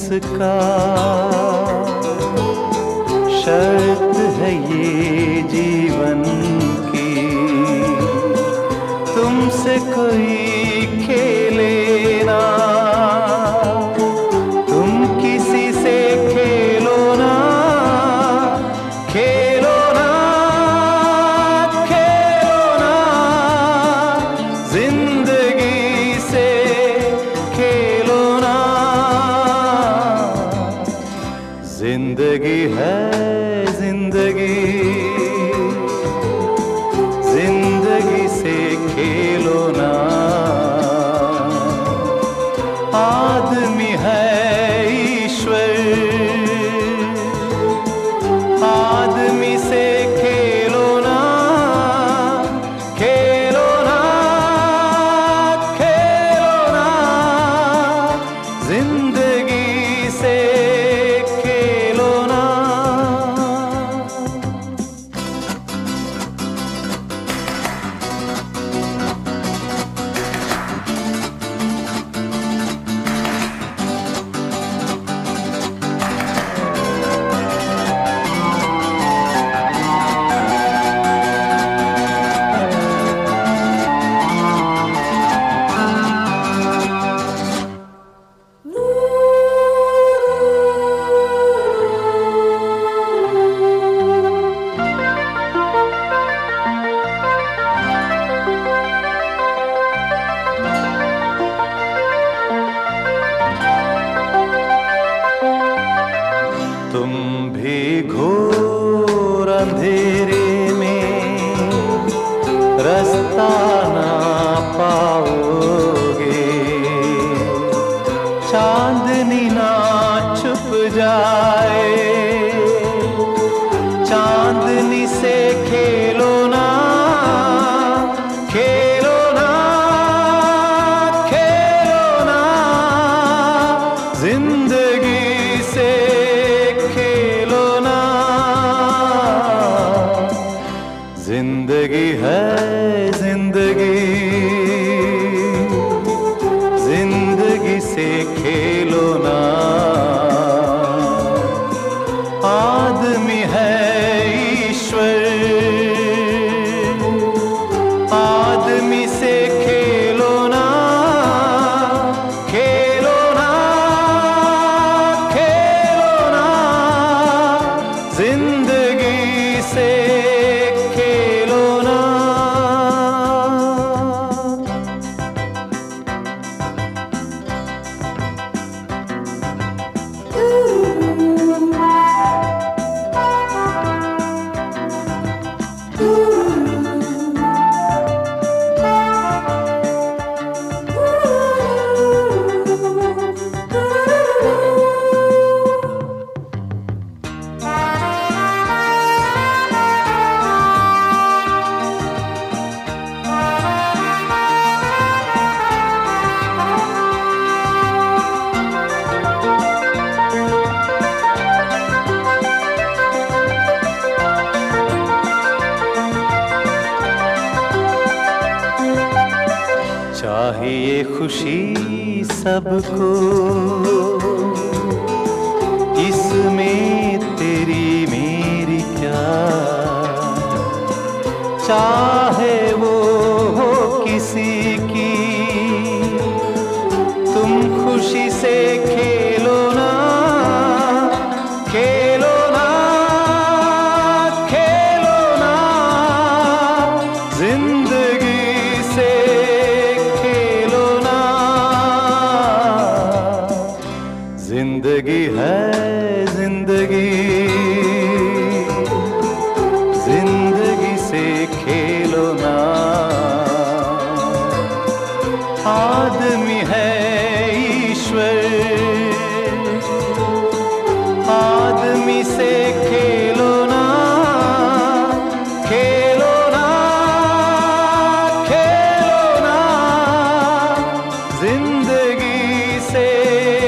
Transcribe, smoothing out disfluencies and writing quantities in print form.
उसका शर्त है ये जीवन की, तुमसे कोई खेले ना, तुम किसी से खेलो ना, खेलो ना, खेलो ना, जिंदगी से खेलो ना। जिंदगी है जिंदगी, जिंदगी से खेलो ना। आदमी है ईश्वर, आदमी से खेलो ना, खेलो ना, खेलो ना, जिंदगी से खेलो ना। तुम भी घोर अंधेरे में रास्ता ना पाओगे, चांदनी ना छुप जाए, चांदनी से खेलो ना, खेलो ना, खेलो ना, जिंदगी से खेलो ना। जिंदगी है जिंदगी, जिंदगी से खेलो ना। आदमी है ईश्वर, आदमी से खेलो ना, खेलो ना, खेलो ना, जिंदगी से खेलो ना। चाहिए खुशी सबको, इसमें तेरी मेरी क्या, चाहे वो हो किसी की, तुम खुशी से खेलो ना, खेलो ना, खेलो ना, जिंदगी से जिंदगी है जिंदगी, जिंदगी से खेलो ना। आदमी है ईश्वर, आदमी से खेलो ना, खेलो ना, खेलो ना, जिंदगी से